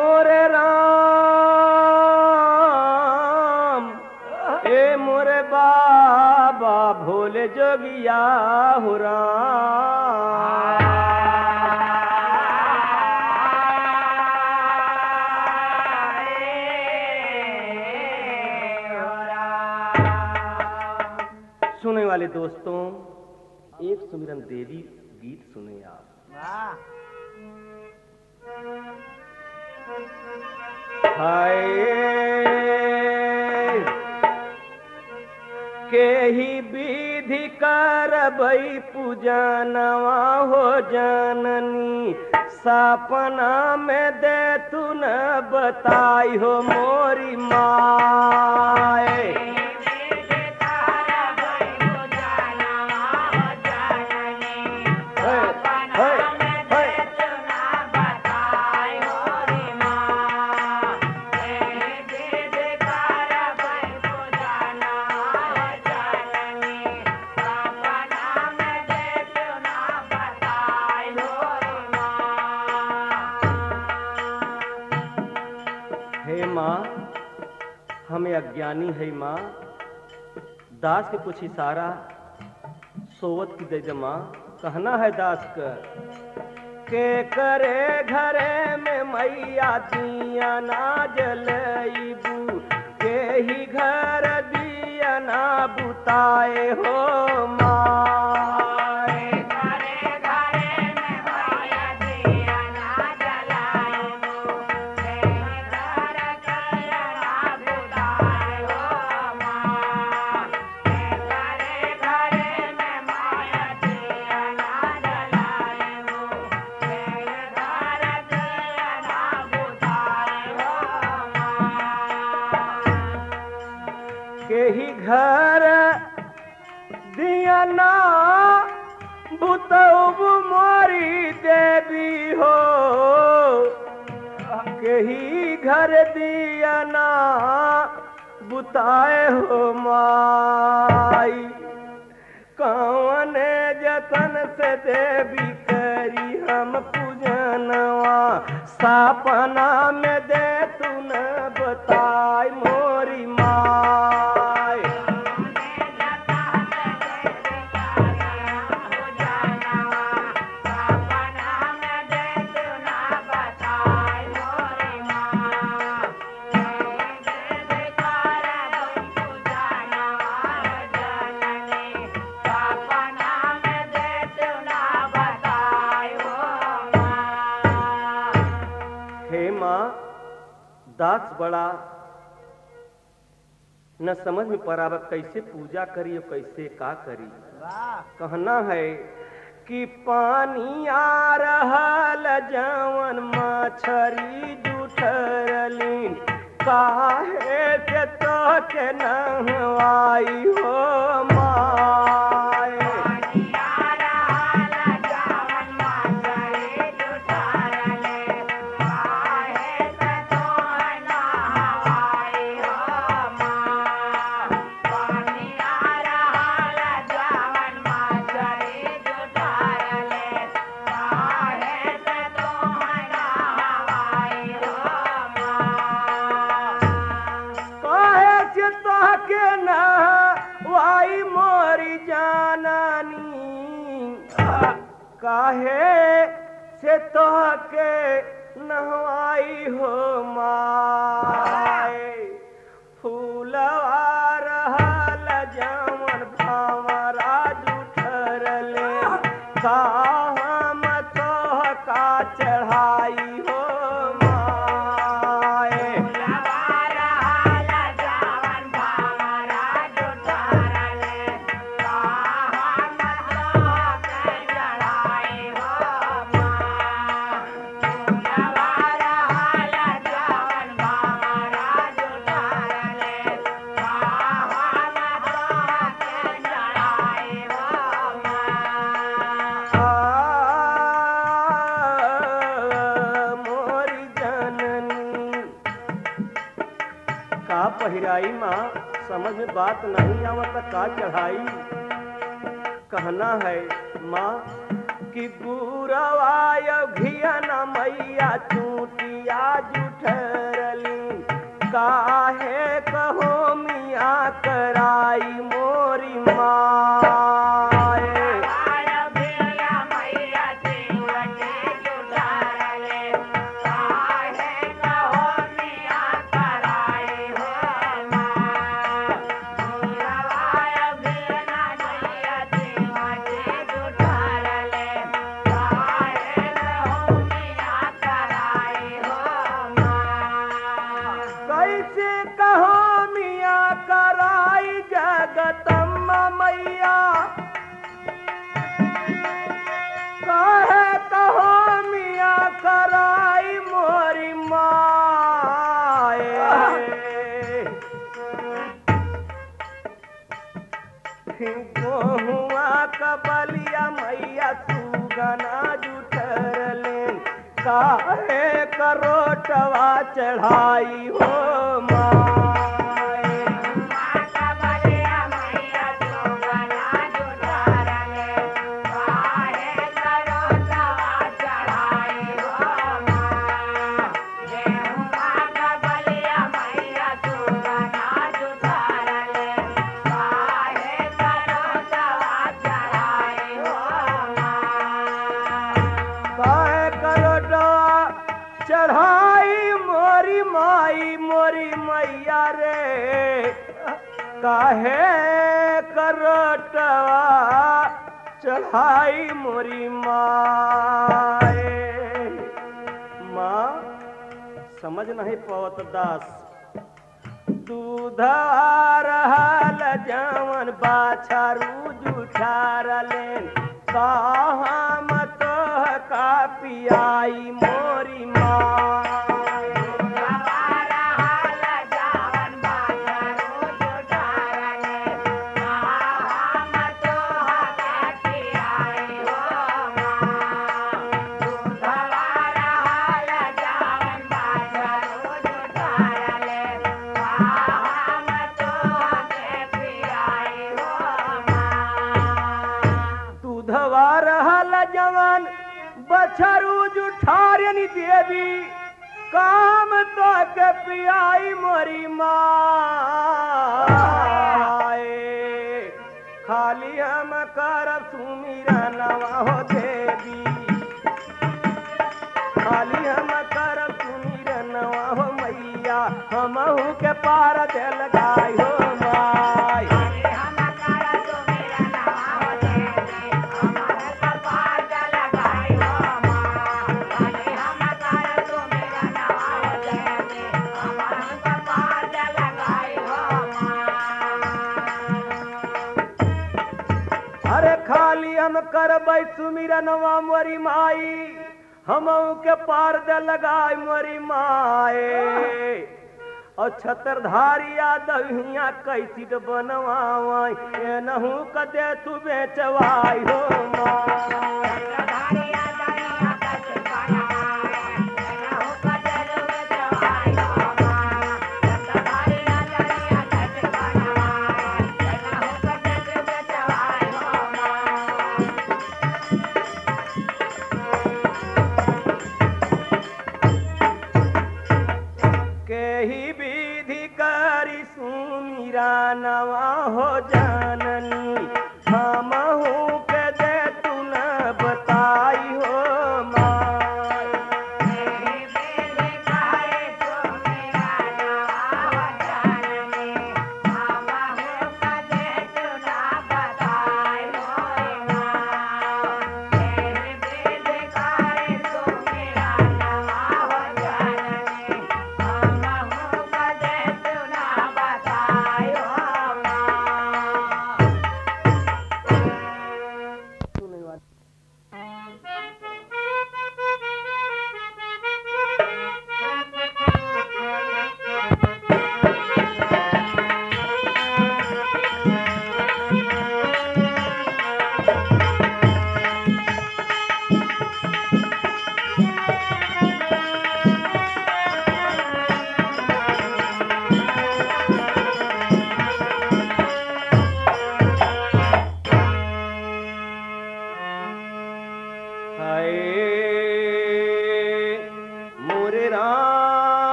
मोरे राम ए मोरे बाबा भोले जोगिया हो राम। सुनने वाले दोस्तों, एक सुमिरन देवी गीत सुने आप। हाय के ही विधि करबई पूजनवा हो जननी, सपना में दे तू न बताई हो मोरी माए। हे माँ, हमें अज्ञानी है माँ, दास के कुछ इशारा सोवत की दे माँ। कहना है दास के करे घरे में मैया दिया ना जलईबू, के ही घर दिया ना बुताए हो माँ। के ही घर दिया ना बुतऊ मोरी देवी हो, के ही घर दिया ना बुताए हो माई। कौन जतन से देवी करी हम पूजनवा, सपना में दे तू न बताई मोरी माई। हे माँ, दास बड़ा न समझ में परावत कैसे पूजा करी और कैसे का करी। कहना है कि पानी आ रहल जवन मछरी जुठरलीन, काहे के तो के नहवाई हो माए। काहे से तोहके नहवाई हो माए। फूलवा रहल जवन भंवरा जुठरले, का हम तोहका चढ़ाई हो माए। का पहिराई माँ, समझ में बात नहीं आवत का चढ़ाई। कहना है माँ कि गुरवा घिया न मैया चूटी मैया जुठरली काहे कहो मिया कराई मोरी माए कैसे कहो मिया कराई जगदम्बा मैया काहे कहो मिया कराई मोरी माए गोहुआ कबलिया मैया सुगना जुठरले काहे करोटवा चढ़ाई हो माए काहे करोटवा चढ़ाई मोरी माई मोरी मैया रे काहे करोटवा चढ़ाई मोरी माए माँ समझ नहीं पावत दास दूधा रहल जवन बाछारू जुठारलेन कहाँ मत का पियाई मोरी माए दूधवा रहल जवान बछरू जुठारनी देवी काम तो के पियाई मोरी माए खाली हम करब सुमिरनवा हो देवी खाली हम करब सुमिरनवा हो मैया हमहू के पार दे लगाई हो माई अरे खाली हम करबै सुमिरनवा मोरी माई हमहू के पार दे लगाई मोरी माए और छत्रधारिया दहिया कैसी बनवाई एनहू क दे तू बेचवाई हो माई केही विधि करी सुमिरनवा हो जननी हमहू के दे तू न बताई हो माई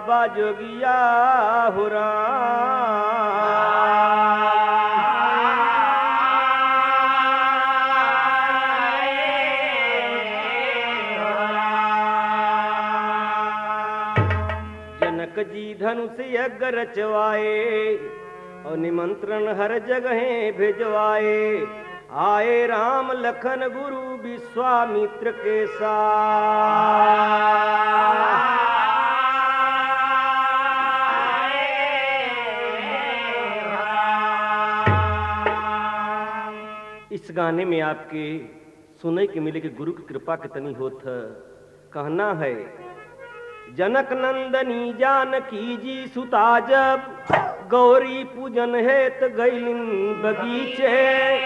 बाबा जोगिया हो जनक जी धनुष यज्ञ रचवाए और निमंत्रण हर जगह भेजवाए। आए राम लखन गुरु विश्वामित्र के साथ। इस गाने में आपके सुने के मिले कि गुरु की कृपा कितनी होत है। कहना है जनक नंदनी जानकी जी सुता जब गौरी पूजन हेत गैलिन बगीचे।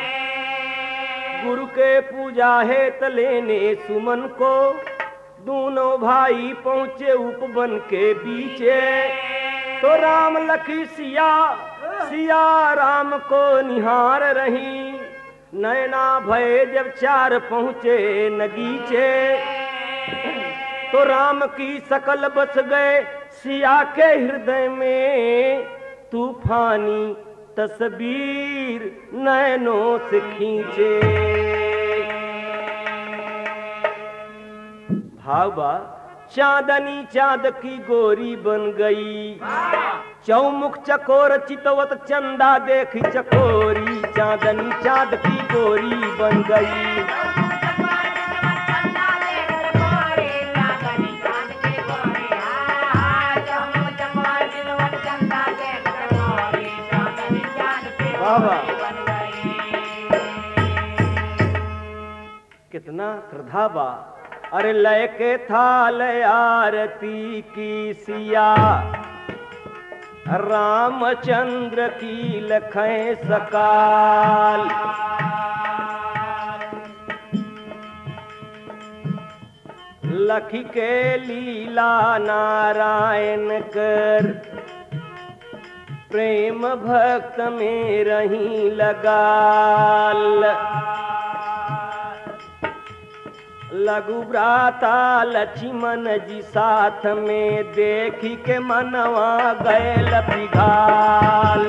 गुरु के पूजा हेत लेने सुमन को दोनों भाई पहुँचे उपवन के बीचे। तो राम लखी सिया सिया राम को निहार रही। नैना भय जब चार पहुँचे नगीचे। तो राम की सकल बस गए सिया के हृदय में। तूफानी तस्वीर नैनों से खींचे। भावा चांदनी चांद की गोरी बन गई। चौमुख चकोर चितवत चंदा देखी चकोरी। चांदनी चांद की गोरी बन गई। कितना श्रद्धा बा। अरे लय के थाल आरती की सिया रामचंद्र की लखें सकाल। लखी के लीला नारायण कर। प्रेम भक्त में रही लगाल। लघु भ्राता लक्ष्मण जी साथ में देखी के मनवा गैल पिघाल।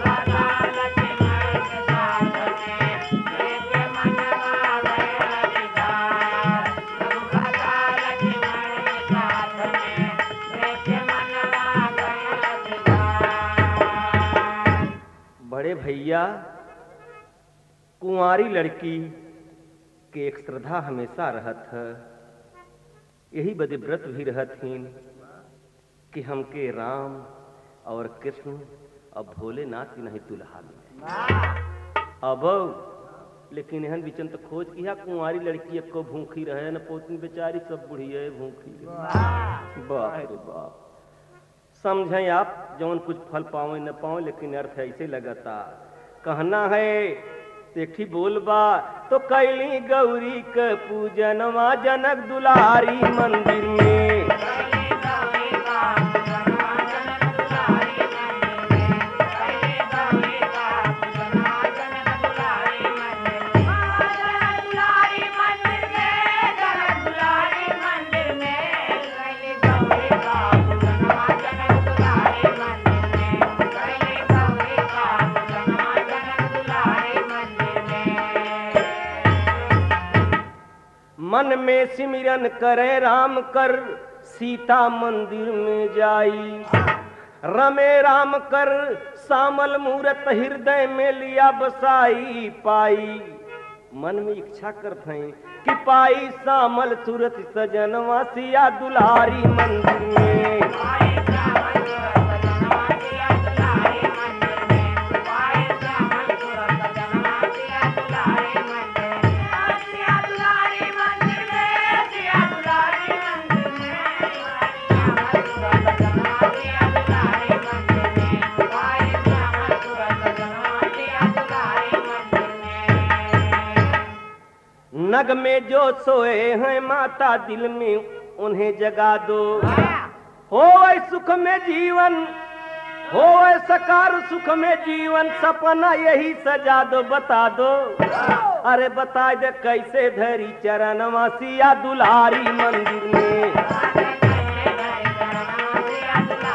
बड़े भैया कुंवारी लड़की के एक श्रद्धा हमेशा रहत है। यही बदे व्रत भी रहतीन कि हमके राम और कृष्ण और भोलेनाथ की नहीं दुल्हा मिले। अब लेकिन एहन बिचन तो खोज किया कुंवारी लड़की को भूखी रहे न पोतनी बेचारी सब बुढ़िया भूखी। बाप रे बाप। समझें आप जौन कुछ फल पावे न पावे लेकिन अर्थ ऐसे लगता। कहना है देखी बोलबा तो कैली गौरी के पूजनवा जनक दुलारी मंदिर में। मन में सिमरन करे राम कर सीता मंदिर में जाई। रमे राम कर सामल मूरत हृदय में लिया बसाई पाई। मन में इच्छा करत हैं कि पाई सामल सूरत सजनवा सिया दुलारी मंदिर में। नग में जो सोए हैं माता दिल में उन्हें जगा दो। हो सुख में जीवन हो सकार सुख में जीवन सपना यही सजा दो बता दो। अरे बता दे कैसे धरी चरणवा सिया दुलारी मंदिर में।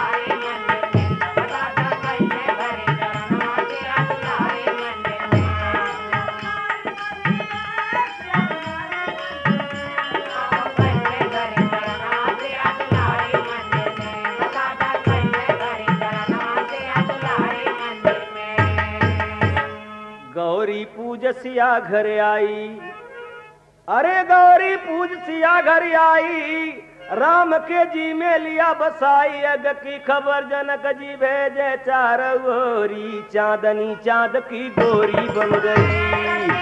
गौरी पूज सिया घर आई, अरे गौरी पूज सिया घर आई, राम के जी में लिया बसाई। अग की खबर जनक जी भेजे चार गोरी, चांदनी चांद की गोरी बन गई।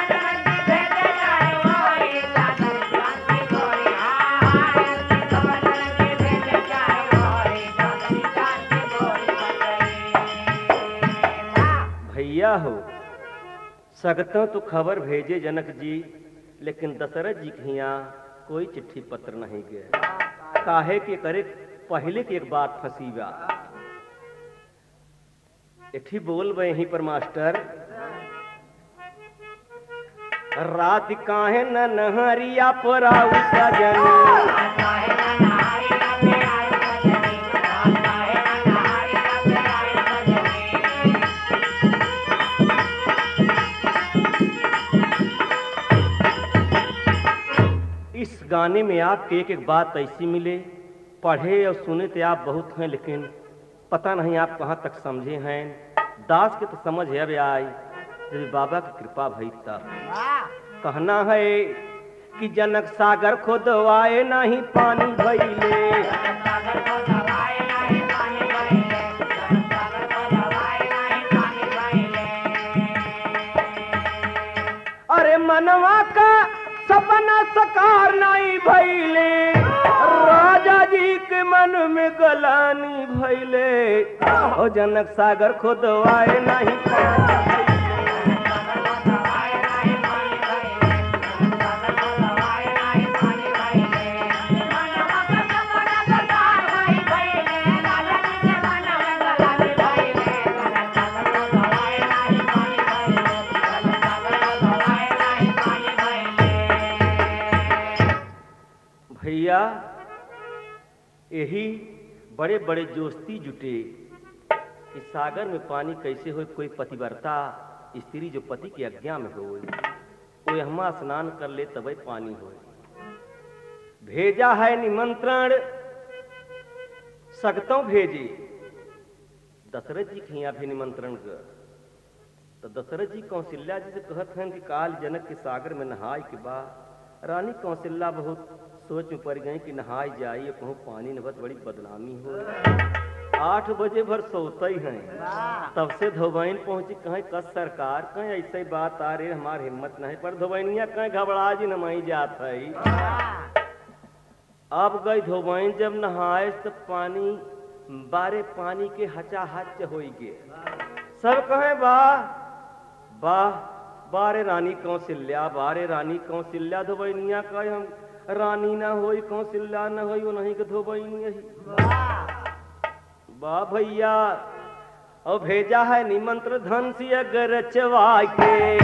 भैया हो सगतों तो खबर भेजे जनक जी, लेकिन दशरथ जी के यहाँ कोई चिट्ठी पत्र नहीं गया। काहे के करे पहले की एक बात फंसी बा, एठी बोल बे यहीं पर मास्टर, रात काहे न नहरिया पराऊ सजन, इस गाने में आपके एक एक बात ऐसी मिले, पढ़े और सुने तो आप बहुत हैं, लेकिन पता नहीं आप कहाँ तक समझे हैं। दास के तो समझ है अब आई, जब बाबा की कृपा भई तब कहना है कि जनक सागर खोदवाए नहीं पानी भइले, अरे मनवा का सपना सकार नहीं भइले, राजा जी के मन में गलानी भइले, ओ जनक सागर खोदवाए नहीं भैया। यही बड़े बड़े जोस्ती जुटे कि सागर में पानी कैसे हो, कोई पतिव्रता स्त्री जो पति की आज्ञा में हो वो यहमा स्नान कर ले तब पानी हो। भेजा है निमंत्रण सगतों भेजे, दशरथ जी के यहाँ भी निमंत्रण कर, तो दशरथ जी कौशल्या जी से कहत हैं कि काल जनक के सागर में नहाय के बाद रानी कौशल्या बहुत सोच में पड़ गई कि नहाई जाइए, कहूँ पानी न बस बड़ी बदनामी हो। 8 बजे भर सोते ही हैं, तब से धोबैन पहुंची, कहीं कस सरकार कहीं ऐसे बात आ रही, हमारी हिम्मत नहीं, पर धोबैनिया कहीं घबरा जी नमाई जात है। अब गई धोबैन जब नहाए तो पानी बारे पानी के हचाहच हो गए, सब कहें वाह वाह बारे रानी कौशल्या, बारे रानी कौशल्या। धोबैनिया कहे हम रानी ना होई कौशल्या ना होई, वो नहीं के धोबैनी यही वाह भैया। और भेजा है निमंत्र धन से अगर चवाई के,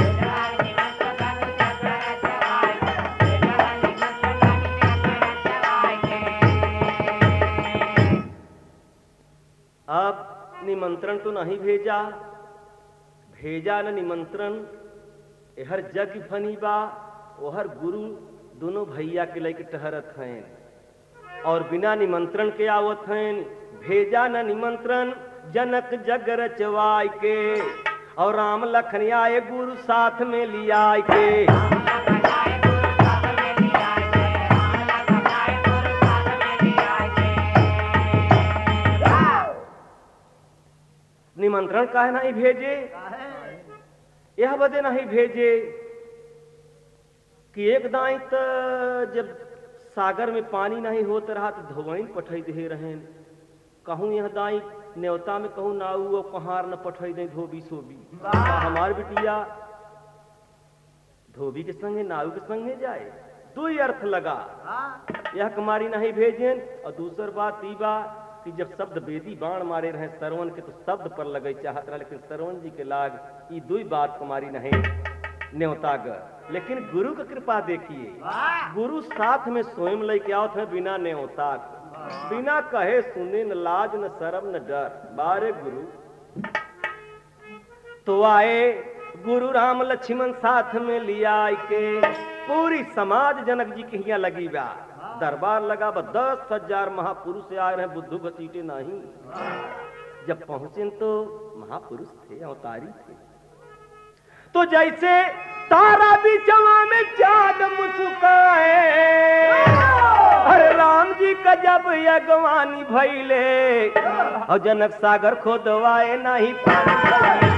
अब निमंत्रण तो नहीं भेजा, भेजा न निमंत्रण, हर जग फनी बा ओहर गुरु दोनों भैया के लेके टहरत हैं और बिना निमंत्रण के आवत हैं। भेजा न निमंत्रण जनक जग रचवाई के, और राम लखन आए गुरु साथ में लिया के, निमंत्रण काहे नहीं भेजे, यह बदे नहीं भेजे कि एक दाई तो जब सागर में पानी नहीं होत रहा तो धोबैन पठई दे रहे, कहूँ यह दाई न्योता में कहूँ नाऊ और कहार न पठई दे धोबी सोबी, हमार बिटिया धोबी के संगे नाऊ के संगे जाए, दो ही अर्थ लगा। यह कुमारी नहीं भेजेन, और दूसर बात ई बा कि जब शब्द बेदी बाण मारे रहे सरवन के तो शब्द पर लगे चाहत रहा, लेकिन सरवन जी के लाग ये दुई बात कुमारी नहीं न्योतागर। लेकिन गुरु की कृपा देखिए, गुरु साथ में स्वयं लेके आओ थे बिना न्योता, बिना कहे सुने न लाज न शर्म न डर, बारे गुरु तो आए गुरु राम लक्ष्मण साथ में लिया के, पूरी समाज जनक जी के यहाँ लगी बा, दरबार लगा बा, 10,000 महापुरुष आए रहे, बुद्धू घसीटे नहीं। जब पहुंचे तो महापुरुष थे, अवतारी थे। तो जैसे तारा बिचवा में चाँद मुस्काए, अरे राम जी का जब अगवानी भइले और जनक सागर खोदवाए नहीं पानी।